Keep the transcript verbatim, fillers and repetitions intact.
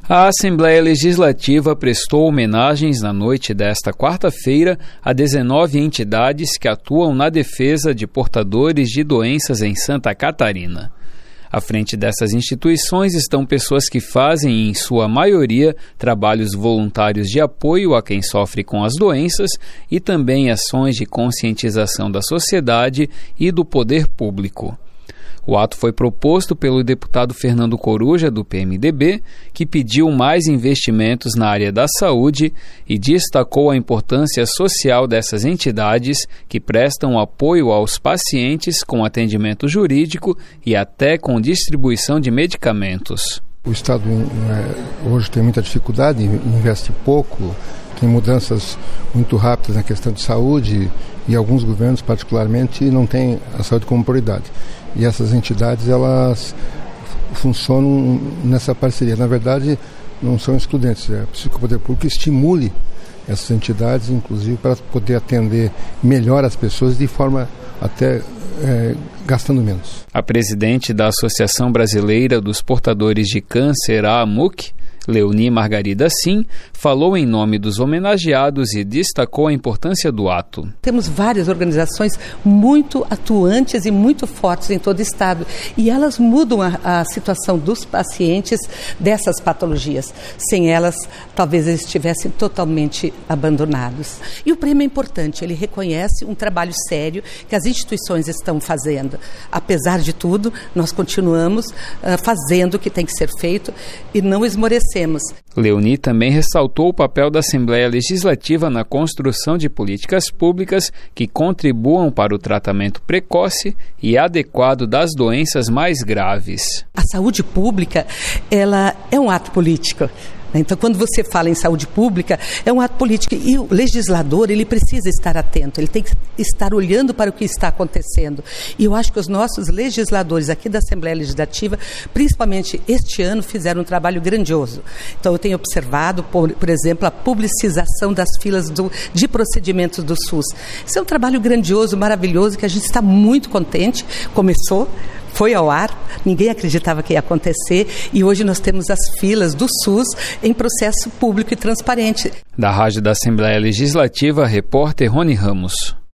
A Assembleia Legislativa prestou homenagens na noite desta quarta-feira a dezenove entidades que atuam na defesa de portadores de doenças em Santa Catarina. À frente dessas instituições estão pessoas que fazem, em sua maioria, trabalhos voluntários de apoio a quem sofre com as doenças e também ações de conscientização da sociedade e do poder público. O ato foi proposto pelo deputado Fernando Coruja, do P M D B, que pediu mais investimentos na área da saúde e destacou a importância social dessas entidades que prestam apoio aos pacientes com atendimento jurídico e até com distribuição de medicamentos. O Estado é, hoje tem muita dificuldade, investe pouco, tem mudanças muito rápidas na questão de saúde e alguns governos, particularmente, não têm a saúde como prioridade. E essas entidades, elas funcionam nessa parceria. Na verdade, não são excludentes. É preciso que o poder público estimule essas entidades, inclusive, para poder atender melhor as pessoas de forma até é, gastando menos. A presidente da Associação Brasileira dos Portadores de Câncer, a AMUC, Leoni Margarida Sim, falou em nome dos homenageados e destacou a importância do ato. Temos várias organizações muito atuantes e muito fortes em todo o estado e elas mudam a, a situação dos pacientes dessas patologias. Sem elas, talvez eles estivessem totalmente abandonados. E o prêmio é importante, ele reconhece um trabalho sério que as instituições estão fazendo. Apesar de tudo, nós continuamos uh, fazendo o que tem que ser feito e não esmorecemos. Leoni também ressaltou o papel da Assembleia Legislativa na construção de políticas públicas que contribuam para o tratamento precoce e adequado das doenças mais graves. A saúde pública, ela é um ato político. Então, quando você fala em saúde pública, é um ato político e o legislador, ele precisa estar atento, ele tem que estar olhando para o que está acontecendo. E eu acho que os nossos legisladores aqui da Assembleia Legislativa, principalmente este ano, fizeram um trabalho grandioso. Então, eu tenho observado, por, por exemplo, a publicização das filas do, de procedimentos do SUS. Isso é um trabalho grandioso, maravilhoso, que a gente está muito contente. Começou, foi ao ar, ninguém acreditava que ia acontecer e hoje nós temos as filas do SUS em processo público e transparente. Da Rádio da Assembleia Legislativa, repórter Rony Ramos.